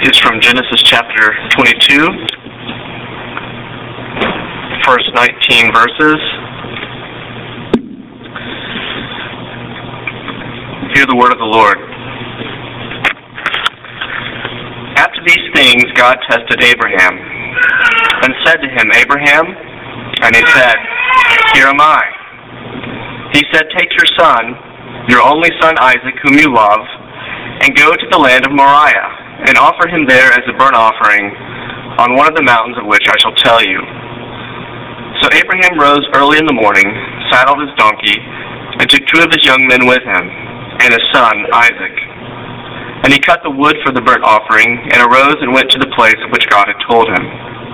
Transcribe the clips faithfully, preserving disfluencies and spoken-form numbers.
is from Genesis chapter twenty-two, first nineteen verses. Hear the word of the Lord. After these things, God tested Abraham and said to him, Abraham, and he said, Here am I. He said, Take your son, your only son Isaac, whom you love, and go to the land of Moriah, and offer him there as a burnt offering on one of the mountains of which I shall tell you. So Abraham rose early in the morning, saddled his donkey, and took two of his young men with him, and his son Isaac. And he cut the wood for the burnt offering, and arose and went to the place of which God had told him.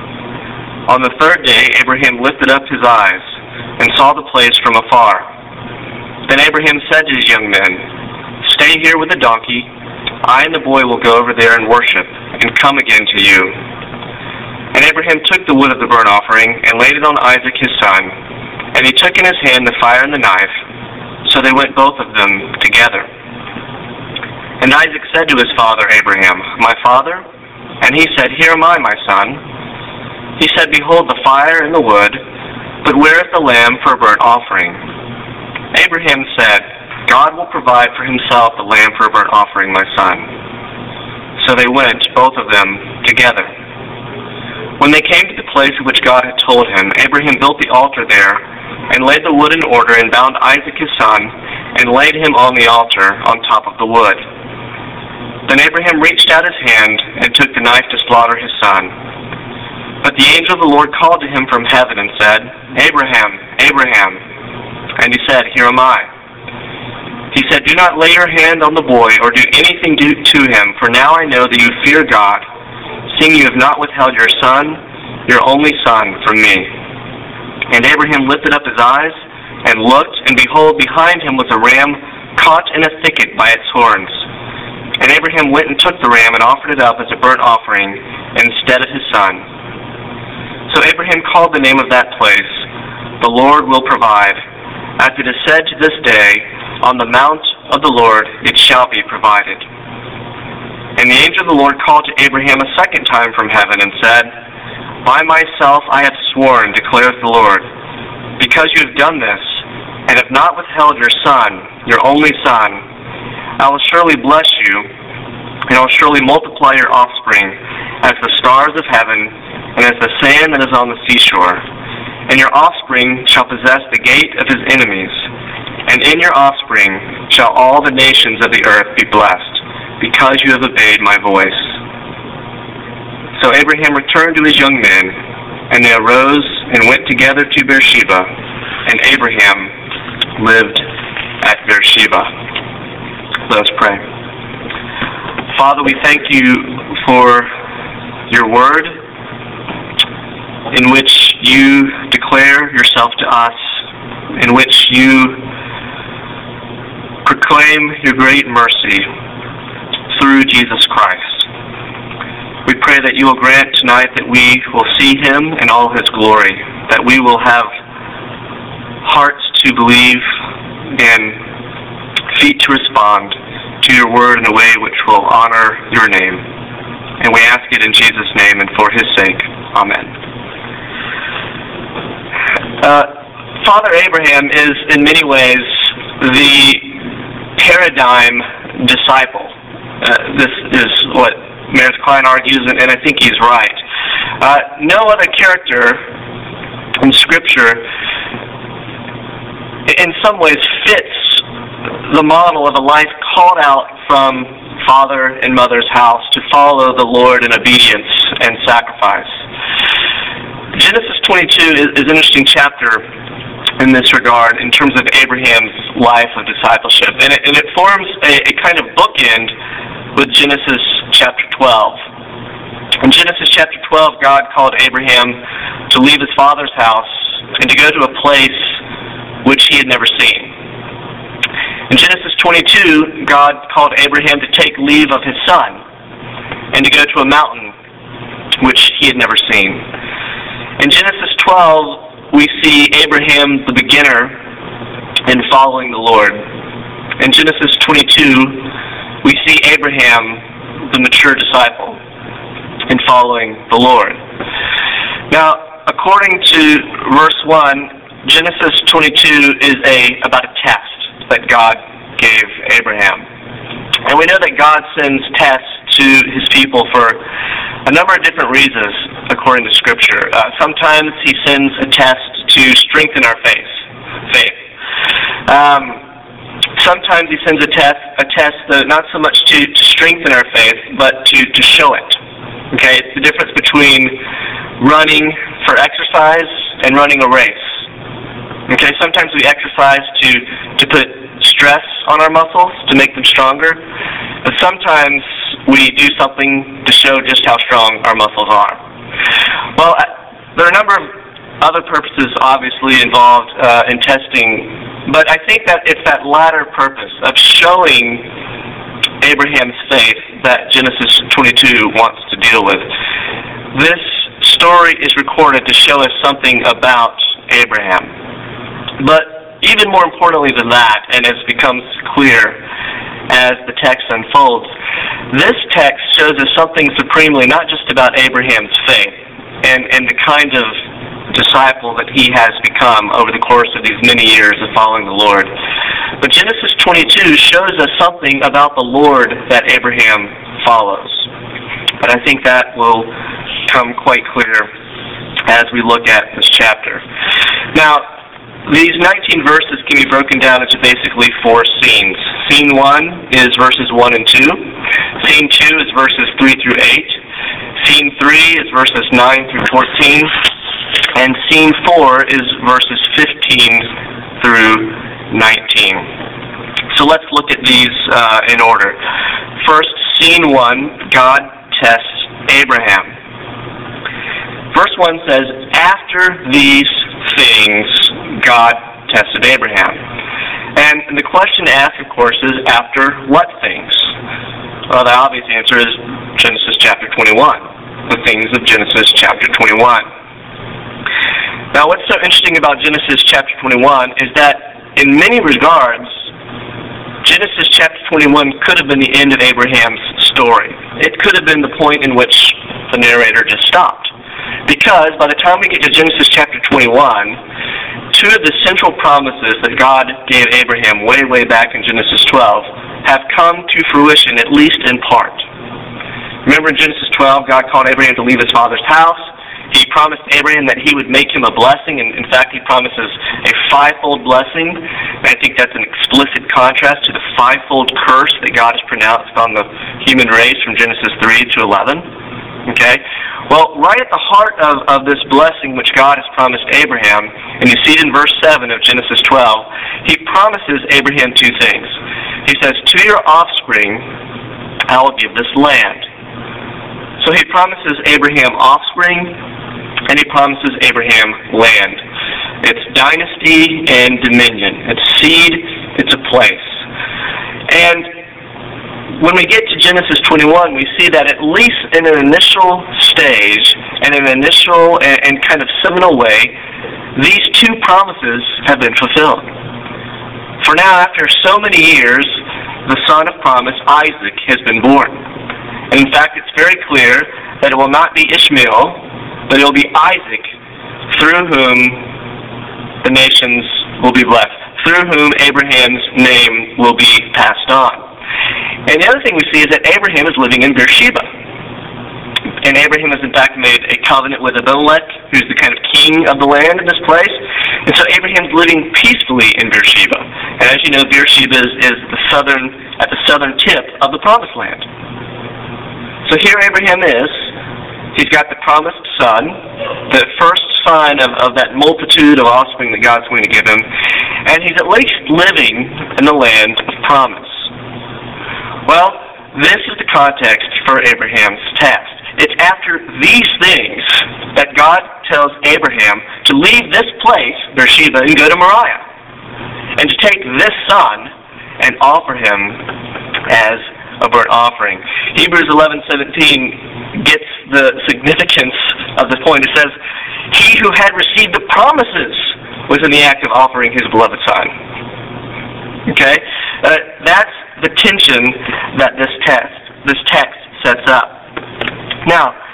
On the third day Abraham lifted up his eyes, and saw the place from afar. Then Abraham said to his young men, Stay here with the donkey. I and the boy will go over there and worship, and come again to you. And Abraham took the wood of the burnt offering, and laid it on Isaac his son. And he took in his hand the fire and the knife. So they went both of them together. And Isaac said to his father Abraham, My father? And he said, Here am I, my son. He said, Behold the fire and the wood, but where is the lamb for a burnt offering? Abraham said, God will provide for himself the lamb for a burnt offering, my son. So they went, both of them, together. When they came to the place of which God had told him, Abraham built the altar there, and laid the wood in order, and bound Isaac his son, and laid him on the altar on top of the wood. Then Abraham reached out his hand, and took the knife to slaughter his son. But the angel of the Lord called to him from heaven, and said, Abraham, Abraham. And he said, Here am I. He said, Do not lay your hand on the boy, or do anything to, to him, for now I know that you fear God, seeing you have not withheld your son, your only son, from me. And Abraham lifted up his eyes, and looked, and behold, behind him was a ram caught in a thicket by its horns. And Abraham went and took the ram, and offered it up as a burnt offering instead of his son. So Abraham called the name of that place, The Lord Will Provide. As it is said to this day, On the mount of the Lord it shall be provided. And the angel of the Lord called to Abraham a second time from heaven, and said, By myself I have sworn, declares the Lord, because you have done this, and have not withheld your son, your only son, I will surely bless you, and I will surely multiply your offspring as the stars of heaven, and as the sand that is on the seashore. And your offspring shall possess the gate of his enemies, and in your offspring shall all the nations of the earth be blessed, because you have obeyed my voice. So Abraham returned to his young men, and they arose and went together to Beersheba, and Abraham lived at Beersheba. Let us pray. Father, we thank you for your word, in which you declare yourself to us, in which you proclaim your great mercy through Jesus Christ. We pray that you will grant tonight that we will see him in all his glory, that we will have hearts to believe and feet to respond to your word in a way which will honor your name. And we ask it in Jesus' name and for his sake. Amen. Uh, Father Abraham is in many ways the paradigm disciple. Uh, this is what Meredith Kline argues, and, and I think he's right. Uh, no other character in Scripture in some ways fits the model of a life called out from father and mother's house to follow the Lord in obedience and sacrifice. Genesis twenty-two is, is an interesting chapter in this regard in terms of Abraham's life of discipleship. And it, and it forms a, a kind of bookend with Genesis chapter twelve. In Genesis chapter twelve, God called Abraham to leave his father's house and to go to a place which he had never seen. In Genesis twenty-two, God called Abraham to take leave of his son and to go to a mountain which he had never seen. In Genesis twelve, we see Abraham the beginner in following the Lord. In Genesis twenty-two, we see Abraham the mature disciple. in following the Lord. Now, according to verse one, Genesis twenty-two is a about a test that God gave Abraham. And we know that God sends tests to his people for a number of different reasons, according to Scripture. Uh, sometimes he sends a test to strengthen our faith. faith. Um, sometimes he sends a test, a test that not so much to, to strengthen our faith, but to, to show it. Okay, it's the difference between running for exercise and running a race. Okay, sometimes we exercise to, to put stress on our muscles to make them stronger, but sometimes we do something to show just how strong our muscles are. Well, there are a number of other purposes obviously involved uh, in testing, but I think that it's that latter purpose of showing Abraham's faith that Genesis twenty-two wants to deal with. This story is recorded to show us something about Abraham. But even more importantly than that, and as becomes clear as the text unfolds, this text shows us something supremely not just about Abraham's faith and, and the kind of disciple that he has become over the course of these many years of following the Lord. But Genesis twenty-two shows us something about the Lord that Abraham follows. But I think that will come quite clear as we look at this chapter. Now, these nineteen verses can be broken down into basically four scenes. Scene one is verses one and two. Scene two is verses three through eight. Scene three is verses nine through fourteen. And scene four is verses fifteen through nineteen. So let's look at these uh, in order. First, scene one, God tests Abraham. Verse one says, after these things, God tested Abraham. And the question asked, of course, is after what things? Well, the obvious answer is Genesis chapter twenty-one, the things of Genesis chapter twenty-one. Now, what's so interesting about Genesis chapter twenty-one is that, in many regards, Genesis chapter twenty-one could have been the end of Abraham's story. It could have been the point in which the narrator just stopped. Because by the time we get to Genesis chapter twenty-one, two of the central promises that God gave Abraham way, way back in Genesis twelve have come to fruition, at least in part. Remember in Genesis twelve, God called Abraham to leave his father's house. He promised Abraham that he would make him a blessing, and in fact he promises a fivefold blessing. And I think that's an explicit contrast to the fivefold curse that God has pronounced on the human race from Genesis three to eleven. Okay? Well, right at the heart of, of this blessing which God has promised Abraham, and you see it in verse seven of Genesis twelve, he promises Abraham two things. He says, to your offspring I will give this land. So he promises Abraham offspring, and he promises Abraham land. It's dynasty and dominion. It's seed, it's a place. And when we get to Genesis twenty-one, we see that at least in an initial stage, and an initial and, and kind of seminal way, these two promises have been fulfilled. For now, after so many years, the son of promise, Isaac, has been born. And in fact, it's very clear that it will not be Ishmael, but it will be Isaac, through whom the nations will be blessed, through whom Abraham's name will be passed on. And the other thing we see is that Abraham is living in Beersheba. And Abraham has in fact made a covenant with Abimelech, who's the kind of king of the land in this place. And so Abraham's living peacefully in Beersheba. And as you know, Beersheba is, is the southern, at the southern tip of the promised land. So here Abraham is. He's got the promised son, the first sign of, of that multitude of offspring that God's going to give him. And he's at least living in the land of promise. Well, this is the context for Abraham's test. It's after these things that God tells Abraham to leave this place, Beersheba, and go to Moriah, and to take this son and offer him as a burnt offering. Hebrews eleven seventeen gets the significance of the point. It says, he who had received the promises was in the act of offering his beloved son. Okay? Uh, that's the tension that this text, this text sets up. Now,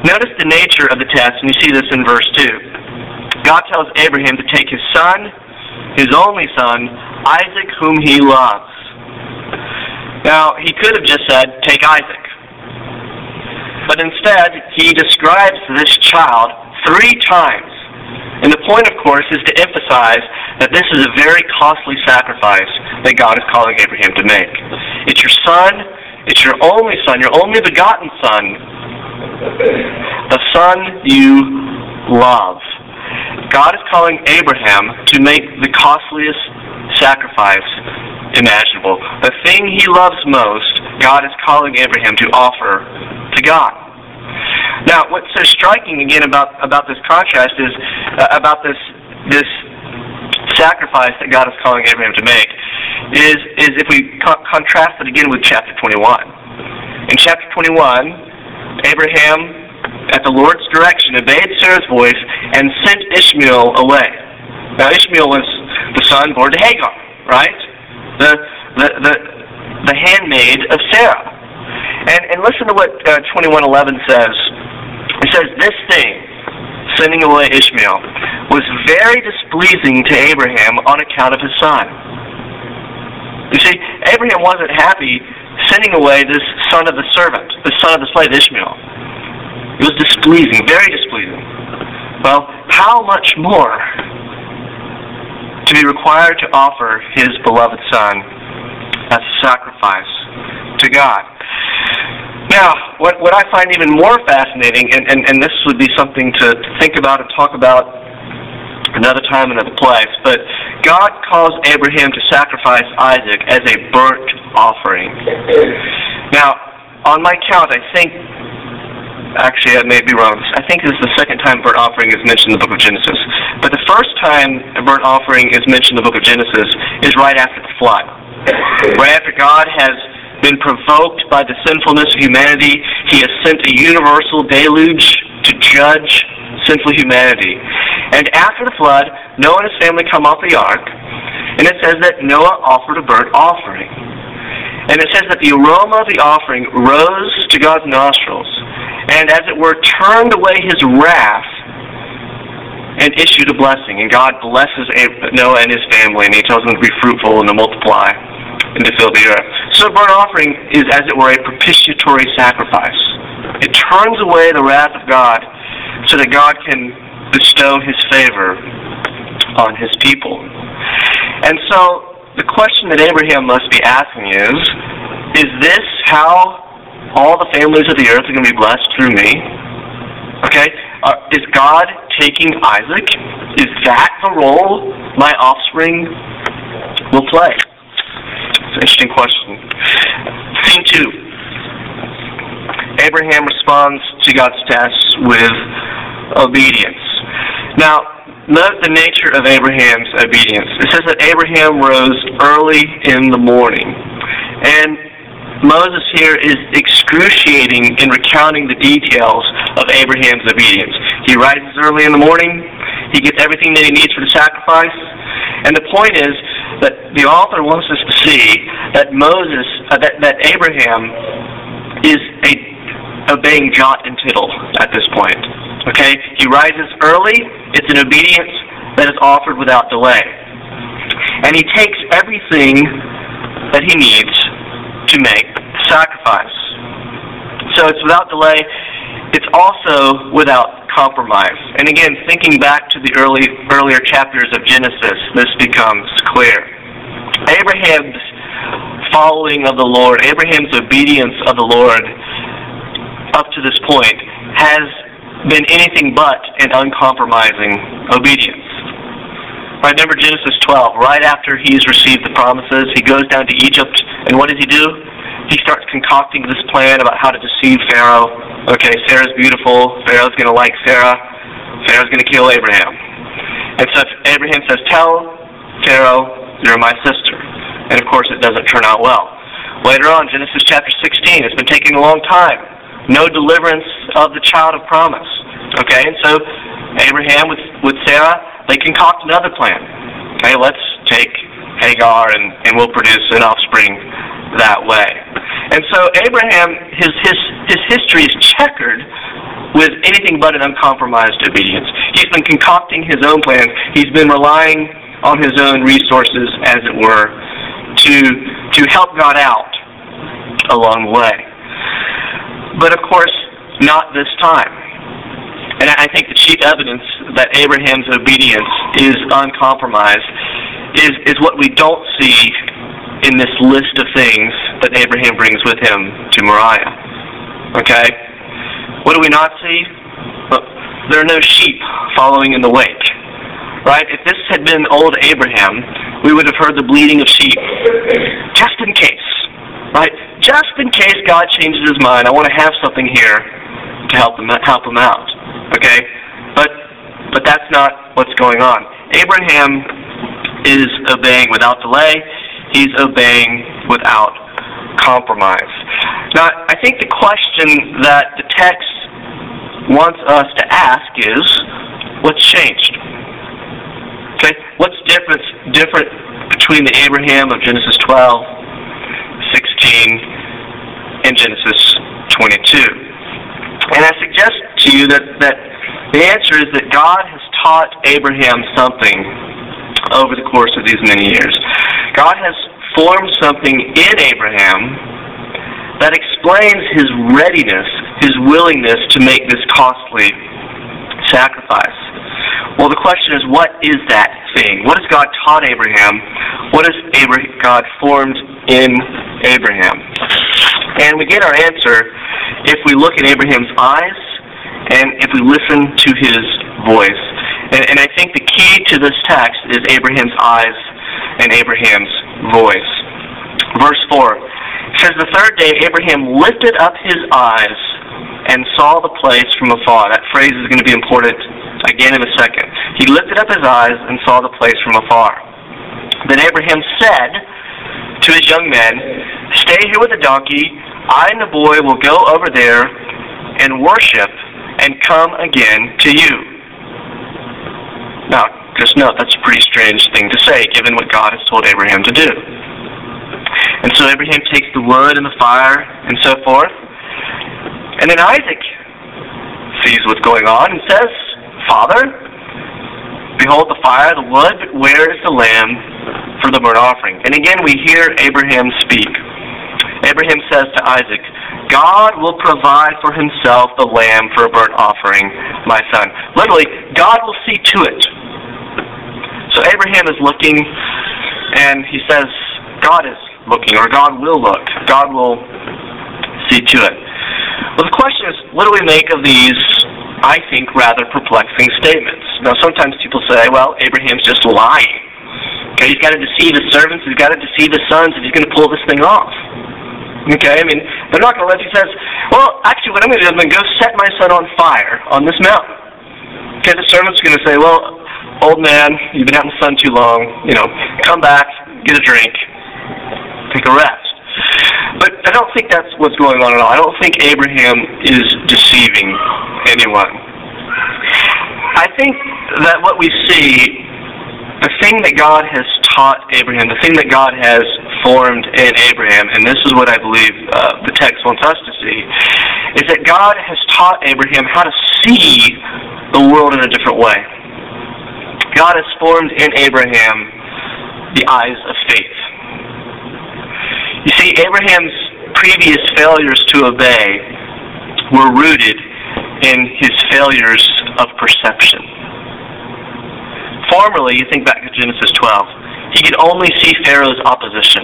Notice the nature of the test, and you see this in verse two. God tells Abraham to take his son, his only son, Isaac, whom he loves. Now, he could have just said, take Isaac. But instead, he describes this child three times. And the point, of course, is to emphasize that this is a very costly sacrifice that God is calling Abraham to make. It's your son, it's your only son, your only begotten son, the son you love. God is calling Abraham to make the costliest sacrifice imaginable. The thing he loves most, God is calling Abraham to offer to God. Now, what's so striking again about, about this contrast is uh, about this this sacrifice that God is calling Abraham to make is is if we co- contrast it again with chapter twenty-one. In chapter twenty-one, Abraham, at the Lord's direction, obeyed Sarah's voice and sent Ishmael away. Now, Ishmael was the son born to Hagar, right? The the the, the handmaid of Sarah. And and listen to what uh, twenty-one eleven says. It says, this thing, sending away Ishmael, was very displeasing to Abraham on account of his son. You see, Abraham wasn't happy sending away this son of the servant, the son of the slave Ishmael. It was displeasing, very displeasing. Well, how much more to be required to offer his beloved son as a sacrifice to God? Now, what, what I find even more fascinating, and, and, and this would be something to, to think about and talk about another time, another place, but God calls Abraham to sacrifice Isaac as a burnt offering. Now, on my count, I think, actually I may be wrong, I think this is the second time burnt offering is mentioned in the book of Genesis. But the first time a burnt offering is mentioned in the book of Genesis is right after the flood. Right after God has been provoked by the sinfulness of humanity, he has sent a universal deluge to judge sinful humanity. And after the flood, Noah and his family come off the ark, and it says that Noah offered a burnt offering. And it says that the aroma of the offering rose to God's nostrils, and as it were, turned away his wrath and issued a blessing. And God blesses Noah and his family, and he tells them to be fruitful and to multiply and to fill the earth. So a burnt offering is, as it were, a propitiatory sacrifice. It turns away the wrath of God so that God can bestow his favor on his people. And so the question that Abraham must be asking is, is this how all the families of the earth are going to be blessed through me? Okay? Uh, is God taking Isaac? Is that the role my offspring will play? It's an interesting question. Scene two. Abraham responds to God's test with obedience. Now, note the nature of Abraham's obedience. It says that Abraham rose early in the morning. And Moses here is excruciating in recounting the details of Abraham's obedience. He rises early in the morning. He gets everything that he needs for the sacrifice. And the point is that the author wants us to see that Moses, uh, that, that Abraham is a, obeying jot and tittle at this point. Okay? He rises early. It's an obedience that is offered without delay. And he takes everything that he needs to make the sacrifice. So it's without delay. It's also without compromise. And again, thinking back to the early earlier chapters of Genesis, this becomes clear. Abraham's following of the Lord, Abraham's obedience of the Lord up to this point has been anything but an uncompromising obedience. Right, remember Genesis twelve, right after he's received the promises, he goes down to Egypt, and what does he do? He starts concocting this plan about how to deceive Pharaoh. Okay, Sarah's beautiful, Pharaoh's going to like Sarah, Pharaoh's going to kill Abraham. And so Abraham says, tell Pharaoh, you're my sister. And of course it doesn't turn out well. Later on, Genesis chapter sixteen, it's been taking a long time. No deliverance of the child of promise. Okay, and so Abraham with, with Sarah, they concoct another plan. Okay, let's take Hagar and, and we'll produce an offspring that way. And so Abraham, his his his history is checkered with anything but an uncompromised obedience. He's been concocting his own plans. He's been relying on his own resources, as it were, to, to help God out along the way. But of course, not this time. And I think the chief evidence that Abraham's obedience is uncompromised is, is what we don't see in this list of things that Abraham brings with him to Moriah. Okay? What do we not see? Well, there are no sheep following in the wake. Right? If this had been old Abraham, we would have heard the bleating of sheep. Just in case. Right? Just in case God changes his mind, I want to have something here to help him, help him out. Okay? But but that's not what's going on. Abraham is obeying without delay. He's obeying without compromise. Now, I think the question that the text wants us to ask is, what's changed? Okay? What's different, different between the Abraham of Genesis twelve, sixteen, and Genesis twenty-two? And I suggest to you that, that the answer is that God has taught Abraham something over the course of these many years. God has formed something in Abraham that explains his readiness, his willingness to make this costly sacrifice. Well, the question is, what is that thing? What has God taught Abraham? What has Abraham, God formed in Abraham? And we get our answer if we look in Abraham's eyes and if we listen to his voice. And, and I think the key to this text is Abraham's eyes and Abraham's voice. Verse four says, the third day Abraham lifted up his eyes and saw the place from afar. That phrase is going to be important again in a second. He lifted up his eyes and saw the place from afar. Then Abraham said to his young men, stay here with the donkey. I and the boy will go over there and worship and come again to you. Now, just note, that's a pretty strange thing to say, given what God has told Abraham to do. And so Abraham takes the wood and the fire and so forth. And then Isaac sees what's going on and says, Father, behold the fire, the wood, but where is the lamb for the burnt offering? And again we hear Abraham speak. Abraham says to Isaac, God will provide for himself the lamb for a burnt offering, my son. Literally, God will see to it. So Abraham is looking, and he says, God is looking, or God will look. God will see to it. Well, the question is, what do we make of these, I think, rather perplexing statements? Now, sometimes people say, well, Abraham's just lying. Okay, he's got to deceive his servants, he's got to deceive his sons, and he's going to pull this thing off. Okay, I mean, they're not going to let you. He says, well, actually, what I'm going to do is I'm going to go set my son on fire on this mountain. Okay, the servant's going to say, well, old man, you've been out in the sun too long. You know, come back, get a drink, take a rest. But I don't think that's what's going on at all. I don't think Abraham is deceiving anyone. I think that what we see, the thing that God has taught Abraham, the thing that God has formed in Abraham, and this is what I believe uh, the text wants us to see, is that God has taught Abraham how to see the world in a different way. God has formed in Abraham the eyes of faith. You see, Abraham's previous failures to obey were rooted in his failures of perception. Formerly, you think back to Genesis twelve, he could only see Pharaoh's opposition.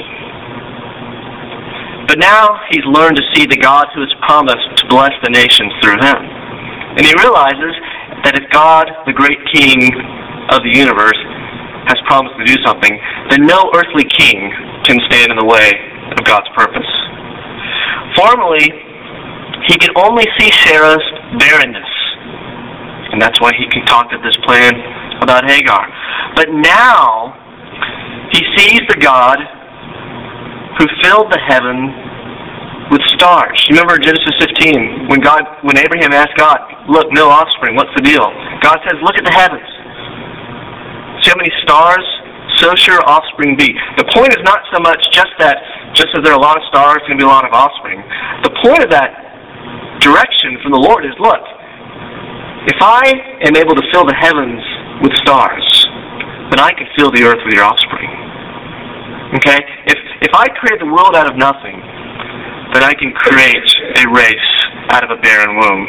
But now he's learned to see the God who has promised to bless the nations through him. And he realizes that if God, the great King of the universe, has promised to do something, then no earthly king can stand in the way of God's purpose. Formerly, he could only see Sarah's barrenness, and that's why he concocted this plan about Hagar. But now, he sees the God who filled the heaven with stars. You remember Genesis fifteen, when God, when Abraham asked God, look, no offspring, what's the deal? God says, look at the heavens. See how many stars? So shall offspring be. The point is not so much just that, just as there are a lot of stars, there's going to be a lot of offspring. The point of that direction from the Lord is, look, If I am able to fill the heavens with stars, then I can fill the earth with your offspring. Okay? If if I create the world out of nothing, then I can create a race out of a barren womb.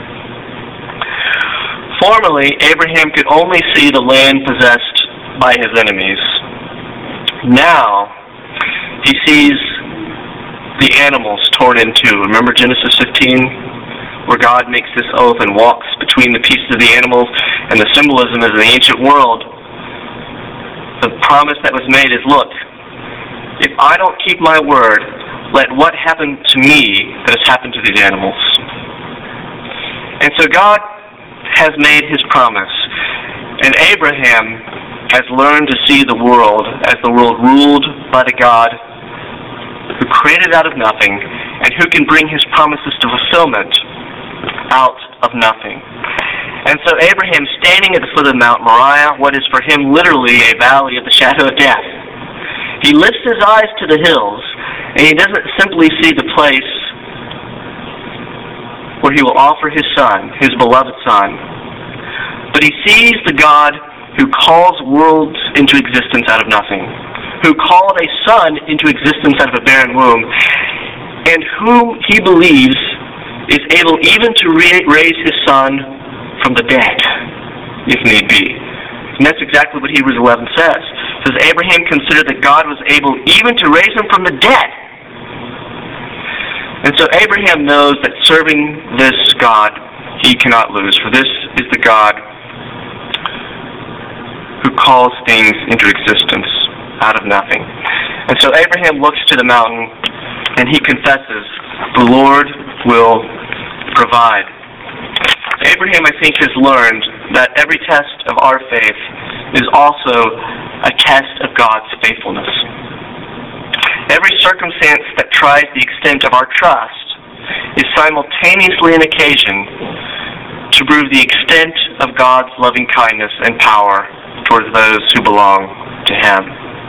Formerly, Abraham could only see the land possessed by his enemies. Now, he sees the animals torn in two. Remember Genesis fifteen, where God makes this oath and walks between the pieces of the animals, and the symbolism is in the ancient world. The promise that was made is, look, if I don't keep my word, let what happened to me that has happened to these animals. And so God has made his promise, and Abraham has learned to see the world as the world ruled by the God who created out of nothing and who can bring his promises to fulfillment out of nothing. And so Abraham, standing at the foot of Mount Moriah, what is for him literally a valley of the shadow of death, he lifts his eyes to the hills, and he doesn't simply see the place where he will offer his son, his beloved son, but he sees the God who calls worlds into existence out of nothing, who called a son into existence out of a barren womb, and whom he believes is able even to re- raise his son from the dead, if need be. And that's exactly what Hebrews eleven says. It says, Abraham considered that God was able even to raise him from the dead. And so Abraham knows that serving this God, he cannot lose, for this is the God who calls things into existence out of nothing. And so Abraham looks to the mountain, and he confesses, the Lord will provide. Abraham, I think, has learned that every test of our faith is also a test of God's faithfulness. Every circumstance that tries the extent of our trust is simultaneously an occasion to prove the extent of God's loving kindness and power towards those who belong to him.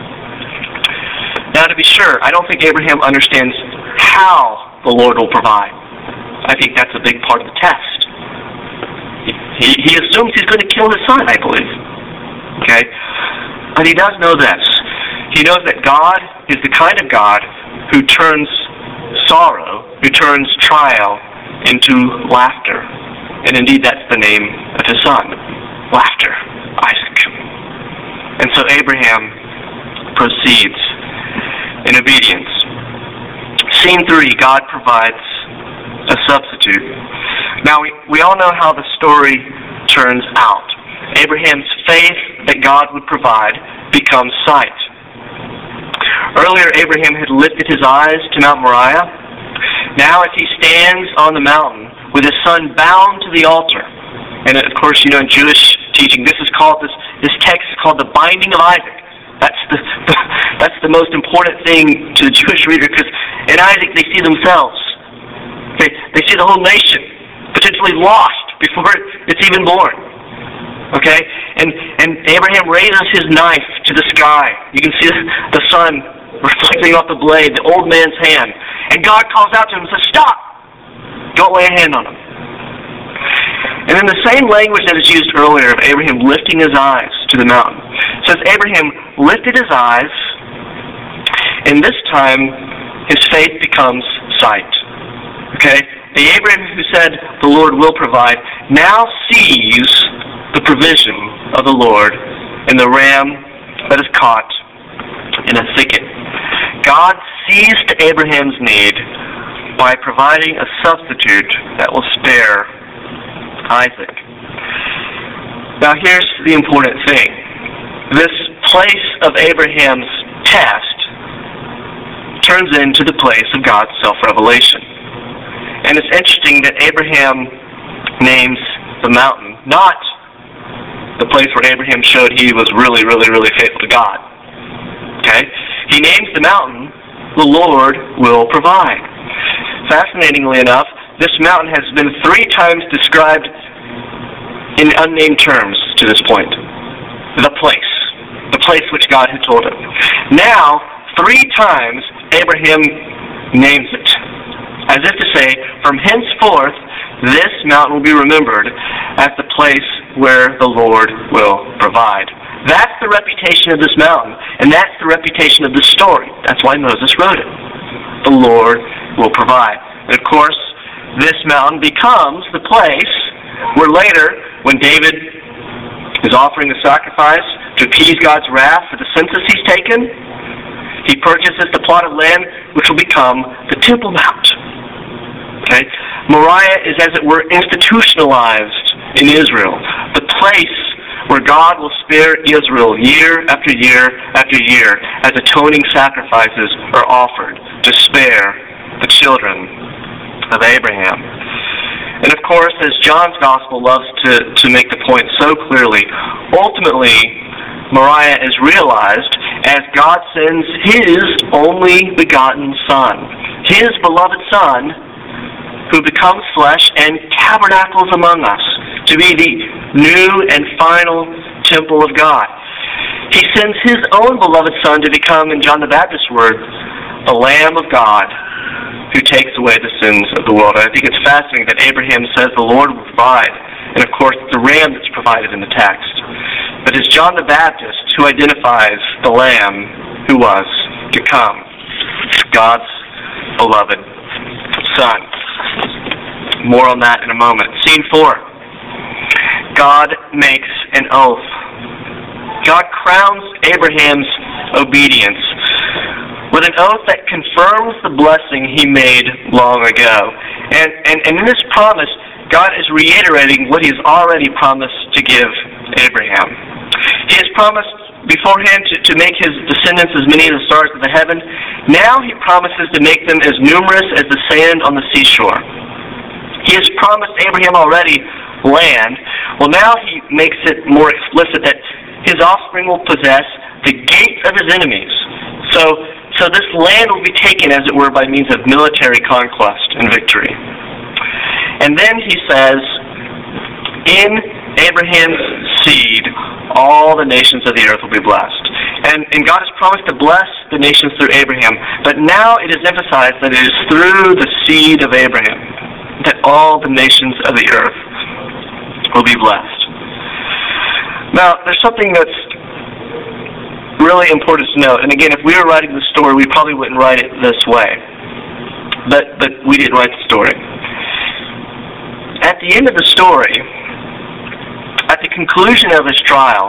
Now, to be sure, I don't think Abraham understands how the Lord will provide. I think that's a big part of the test. He, he assumes he's going to kill his son, I believe. Okay? But he does know this. He knows that God is the kind of God who turns sorrow, who turns trial into laughter. And indeed, that's the name of his son, laughter, Isaac. And so Abraham proceeds in obedience. Scene three, God provides a substitute. Now, we, we all know how the story turns out. Abraham's faith that God would provide becomes sight. Earlier, Abraham had lifted his eyes to Mount Moriah. Now, as he stands on the mountain with his son bound to the altar, and of course, you know, in Jewish teaching, this is called this this text is called the binding of Isaac. That's the, the that's the most important thing to the Jewish reader, because in Isaac they see themselves. They they see the whole nation potentially lost before it's even born. Okay, and and Abraham raises his knife to the sky. You can see the sun reflecting off the blade, the old man's hand, and God calls out to him and says, "Stop! Don't lay a hand on him." And in the same language that is used earlier of Abraham lifting his eyes to the mountain, it says Abraham lifted his eyes, and this time his faith becomes sight. Okay? The Abraham who said, the Lord will provide, now sees the provision of the Lord in the ram that is caught in a thicket. God sees to Abraham's need by providing a substitute that will spare Isaac. Now here's the important thing. This place of Abraham's test turns into the place of God's self-revelation. And it's interesting that Abraham names the mountain, not the place where Abraham showed he was really, really, really faithful to God. Okay? He names the mountain, the Lord will provide. Fascinatingly enough, this mountain has been three times described in unnamed terms to this point. The place. The place which God had told him. Now, three times, Abraham names it as if to say, from henceforth, this mountain will be remembered as the place where the Lord will provide. That's the reputation of this mountain, and that's the reputation of this story. That's why Moses wrote it. The Lord will provide. And of course, this mountain becomes the place where later, when David is offering the sacrifice to appease God's wrath for the census he's taken, he purchases the plot of land which will become the Temple Mount. Okay? Moriah is, as it were, institutionalized in Israel. The place where God will spare Israel year after year after year as atoning sacrifices are offered to spare the children of Abraham. And of course, as John's Gospel loves to, to make the point so clearly, ultimately, Moriah is realized as God sends His only begotten Son, His beloved Son, who becomes flesh and tabernacles among us to be the new and final temple of God. He sends His own beloved Son to become, in John the Baptist's words, the Lamb of God who takes away the sins of the world. And I think it's fascinating that Abraham says the Lord will provide, and of course it's the ram that's provided in the text. But it's John the Baptist who identifies the Lamb who was to come, God's beloved Son. More on that in a moment. Scene four. God makes an oath. God crowns Abraham's obedience with an oath that confirms the blessing he made long ago. And, and, and in this promise, God is reiterating what He has already promised to give Abraham. He has promised beforehand to, to make His descendants as many as the stars of the heaven. Now He promises to make them as numerous as the sand on the seashore. He has promised Abraham already land. Well, now He makes it more explicit that his offspring will possess the gates of his enemies. So, so this land will be taken, as it were, by means of military conquest and victory. And then He says, in Abraham's seed, all the nations of the earth will be blessed. And, and God has promised to bless the nations through Abraham. But now it is emphasized that it is through the seed of Abraham that all the nations of the earth will be blessed. Now, there's something that's really important to note. And again, if we were writing the story, we probably wouldn't write it this way. But, but we didn't write the story. At the end of the story, at the conclusion of his trial,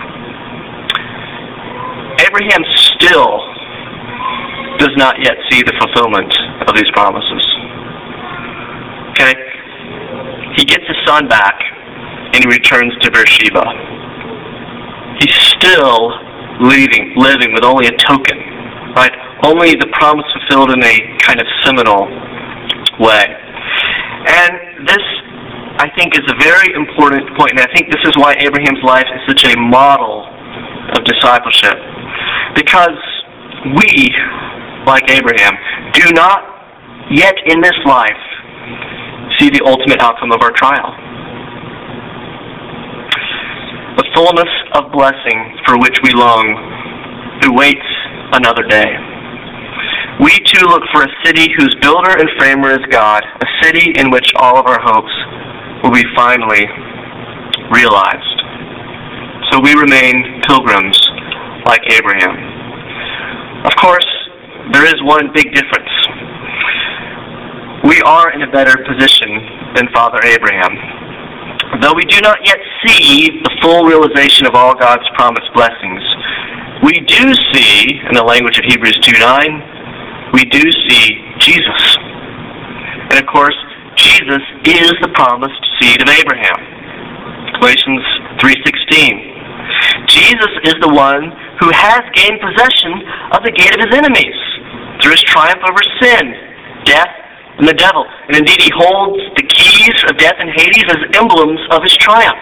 Abraham still does not yet see the fulfillment of these promises. Okay? He gets his son back, and he returns to Beersheba. He's still living, living with only a token, right? Only the promise fulfilled in a kind of seminal way. And this, I think, is a very important point, and I think this is why Abraham's life is such a model of discipleship. Because we, like Abraham, do not yet in this life see the ultimate outcome of our trial. The fullness of blessing for which we long awaits another day. We too look for a city whose builder and framer is God, a city in which all of our hopes will be finally realized. So we remain pilgrims like Abraham. Of course, there is one big difference. We are in a better position than Father Abraham. Though we do not yet see the full realization of all God's promised blessings, we do see, in the language of Hebrews two nine, we do see Jesus. And of course, Jesus is the promised seed of Abraham. Galatians three sixteen. Jesus is the one who has gained possession of the gate of his enemies through his triumph over sin, death, and the devil. And indeed, he holds the keys of death and Hades as emblems of his triumph.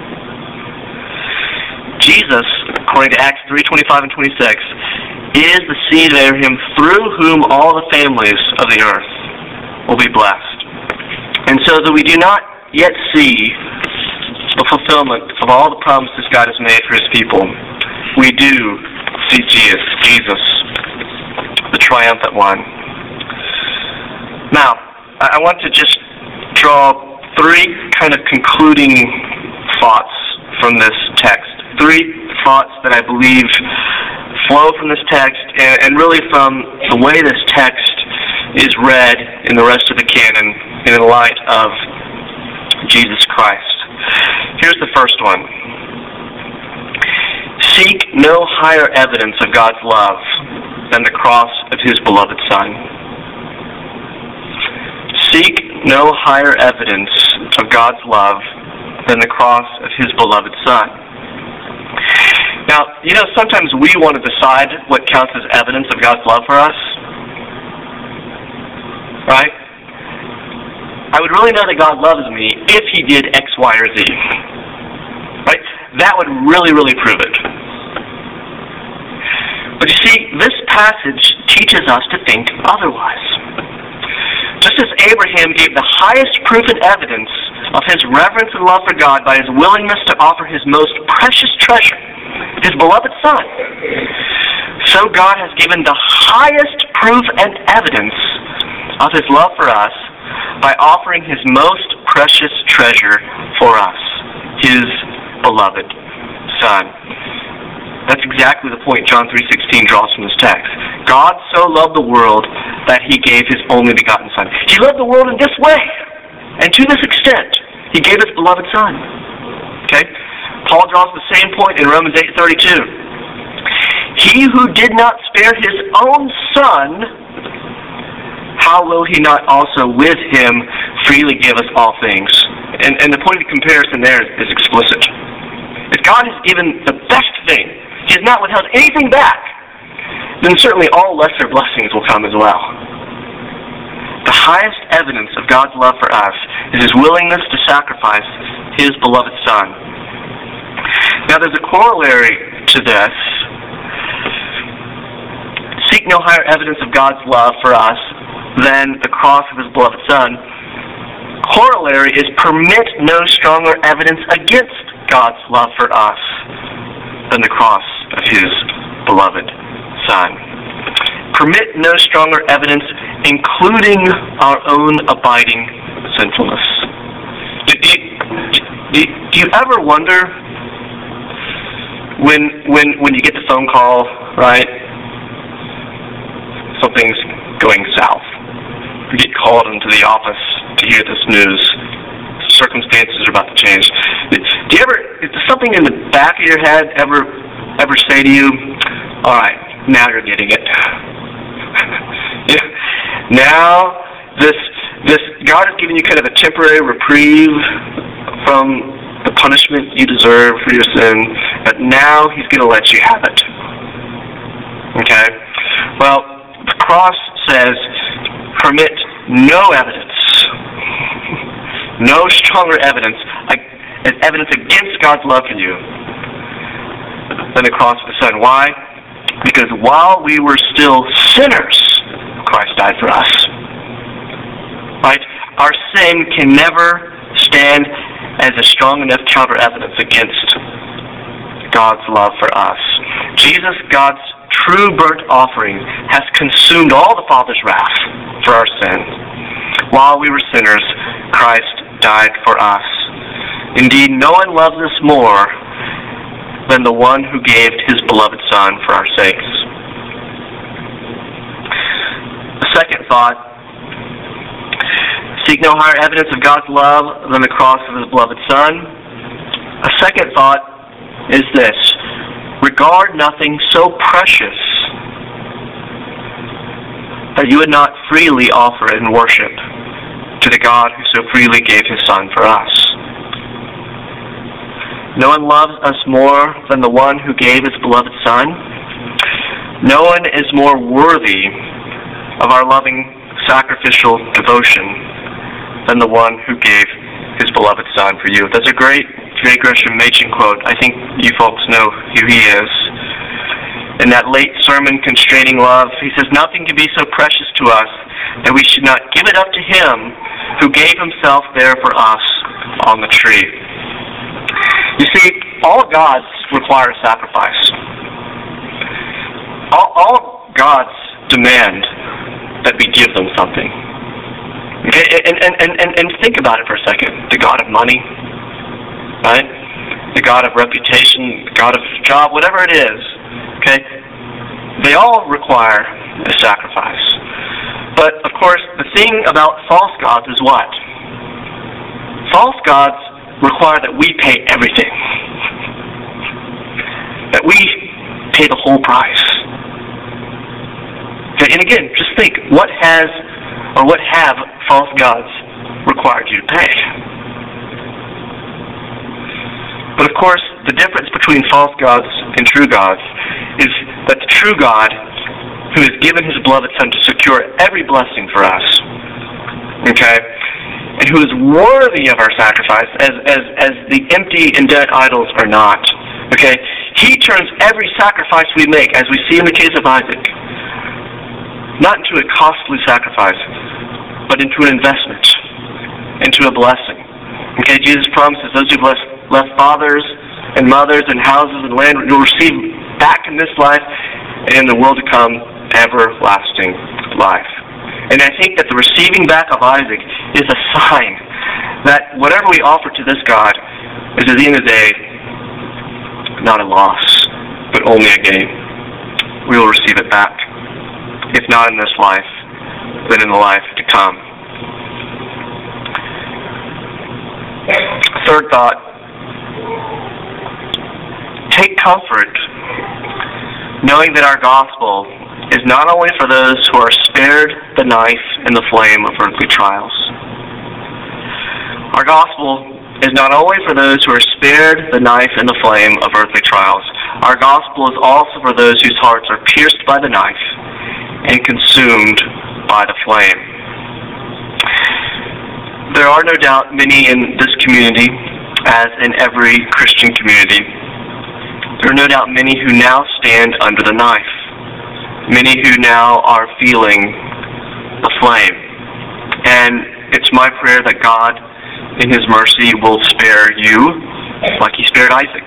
Jesus, according to Acts three twenty-five and twenty-six, is the seed of Abraham through whom all the families of the earth will be blessed. And so that we do not yet see the fulfillment of all the promises God has made for his people, we do see Jesus, Jesus, the triumphant one. Now, I want to just draw three kind of concluding thoughts from this text. Three thoughts that I believe flow from this text and, and really from the way this text is read in the rest of the canon in the light of Jesus Christ. Here's the first one. Seek no higher evidence of God's love than the cross of His beloved Son. Seek no higher evidence of God's love than the cross of His beloved Son. Now, you know, sometimes we want to decide what counts as evidence of God's love for us. Right? I would really know that God loves me if He did X, Y, or Z. Right? That would really, really prove it. But you see, this passage teaches us to think otherwise. Just as Abraham gave the highest proof and evidence of his reverence and love for God by his willingness to offer his most precious treasure, his beloved Son, so God has given the highest proof and evidence of His love for us by offering His most precious treasure for us, His beloved Son. That's exactly the point John three sixteen draws from this text. God so loved the world that He gave His only begotten Son. He loved the world in this way, and to this extent, He gave His beloved Son. Okay? Paul draws the same point in Romans eight thirty-two. He who did not spare His own Son, how will He not also with Him freely give us all things? And, and the point of the comparison there is, is explicit. If God has given the best thing, He has not withheld anything back, then certainly all lesser blessings will come as well. The highest evidence of God's love for us is His willingness to sacrifice His beloved Son. Now there's a corollary to this. Seek no higher evidence of God's love for us than the cross of His beloved Son. Corollary is permit no stronger evidence against God's love for us than the cross of His beloved Son. Permit no stronger evidence, including our own abiding sinfulness. Do, do, do, do you ever wonder when when when you get the phone call, right? Something's going south. You get called into the office to hear this news. Circumstances are about to change. Do you ever, is there something in the back of your head ever ever say to you, all right, now you're getting it. Now, this this God has given you kind of a temporary reprieve from the punishment you deserve for your sin, but now He's going to let you have it. Okay? Well, the cross says, permit no evidence, no stronger evidence, as evidence against God's love for you than the cross of the Son. Why? Because while we were still sinners, Christ died for us. Right? Our sin can never stand as a strong enough counter evidence against God's love for us. Jesus, God's true burnt offering, has consumed all the Father's wrath for our sin. While we were sinners, Christ died for us. Indeed, no one loves us more than the one who gave His beloved Son for our sakes. The second thought, seek no higher evidence of God's love than the cross of His beloved Son. A second thought is this: regard nothing so precious that you would not freely offer it in worship to the God who so freely gave His Son for us. No one loves us more than the one who gave His beloved Son. No one is more worthy of our loving sacrificial devotion than the one who gave His beloved Son for you. That's a great J. Gresham Machen quote. I think you folks know who he is. In that late sermon, Constraining Love, he says, nothing can be so precious to us that we should not give it up to Him who gave Himself there for us on the tree. You see, all gods require sacrifice. All, all gods demand that we give them something. Okay, and, and, and, and, and think about it for a second. The God of money, right? The God of reputation, the God of job, whatever it is, okay? They all require a sacrifice. But, of course, the thing about false gods is what? False gods require that we pay everything. That we pay the whole price. Okay, and again, just think, what has, or what have false gods required you to pay? But of course, the difference between false gods and true gods is that the true God, who has given his beloved Son to secure every blessing for us, okay, and who is worthy of our sacrifice, as, as, as the empty and dead idols are not, okay, he turns every sacrifice we make, as we see in the case of Isaac, not into a costly sacrifice, but into an investment, into a blessing. Okay, Jesus promises those who've left, left fathers and mothers and houses and land, you'll receive back in this life and in the world to come everlasting life. And I think that the receiving back of Isaac is a sign that whatever we offer to this God is at the end of the day not a loss, but only a gain. We will receive it back. If not in this life, then in the life to come. Third thought, take comfort knowing that our gospel is not only for those who are spared the knife and the flame of earthly trials. Our gospel is not only for those who are spared the knife and the flame of earthly trials. Our gospel is also for those whose hearts are pierced by the knife and consumed by the flame. There are no doubt many in this community, as in every Christian community, there are no doubt many who now stand under the knife, many who now are feeling the flame. And it's my prayer that God, in his mercy, will spare you like he spared Isaac.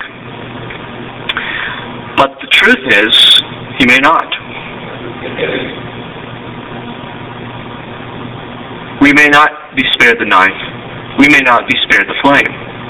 But the truth is, he may not. We may not be spared the knife. We may not be spared the flame.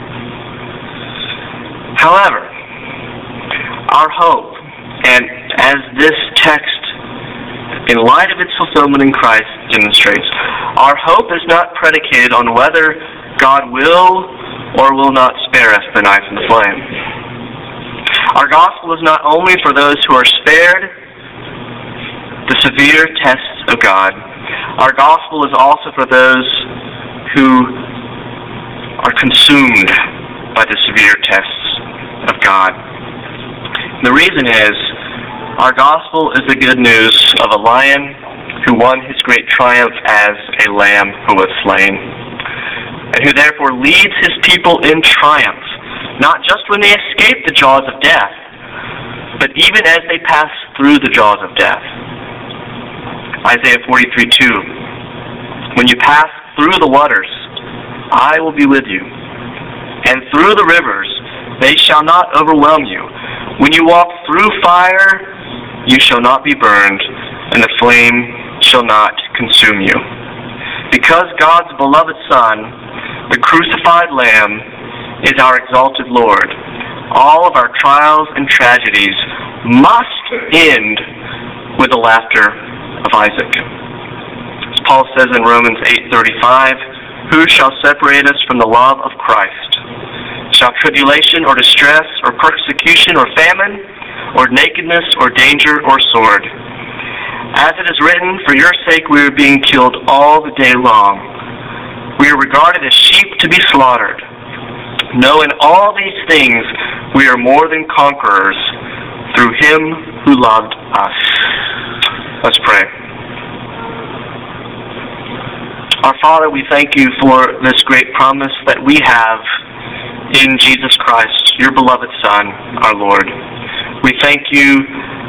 However, our hope, and as this text, in light of its fulfillment in Christ, demonstrates, our hope is not predicated on whether God will or will not spare us the knife and the flame. Our gospel is not only for those who are spared the severe tests of God. Our gospel is also for those who are consumed by the severe tests of God. The reason is, our gospel is the good news of a lion who won his great triumph as a lamb who was slain, and who therefore leads his people in triumph, not just when they escape the jaws of death, but even as they pass through the jaws of death. Isaiah forty-three two, when you pass through the waters, I will be with you, and through the rivers, they shall not overwhelm you. When you walk through fire, you shall not be burned, and the flame shall not consume you. Because God's beloved Son, the crucified Lamb, is our exalted Lord, all of our trials and tragedies must end with the laughter of Isaac. As Paul says in Romans eight thirty-five, who shall separate us from the love of Christ? Shall tribulation or distress or persecution or famine or nakedness or danger or sword? As it is written, for your sake we are being killed all the day long. We are regarded as sheep to be slaughtered. No, in all these things we are more than conquerors through him who loved us. Let's pray. Our Father, we thank you for this great promise that we have in Jesus Christ, your beloved Son, our Lord. We thank you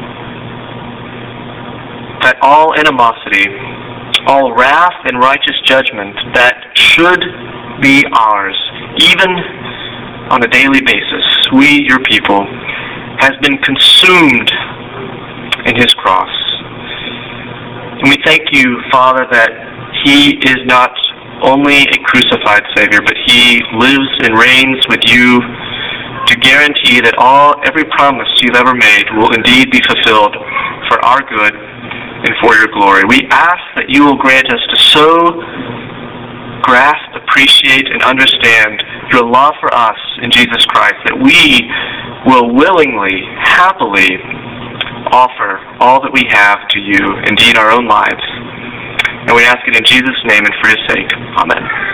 that all animosity, all wrath and righteous judgment that should be ours, even on a daily basis, we, your people, has been consumed in his cross. And we thank you, Father, that He is not only a crucified Savior, but He lives and reigns with you to guarantee that all every promise you've ever made will indeed be fulfilled for our good and for your glory. We ask that you will grant us to so grasp, appreciate, and understand your love for us in Jesus Christ that we will willingly, happily offer all that we have to you, indeed our own lives. And we ask it in Jesus' name and for His sake. Amen.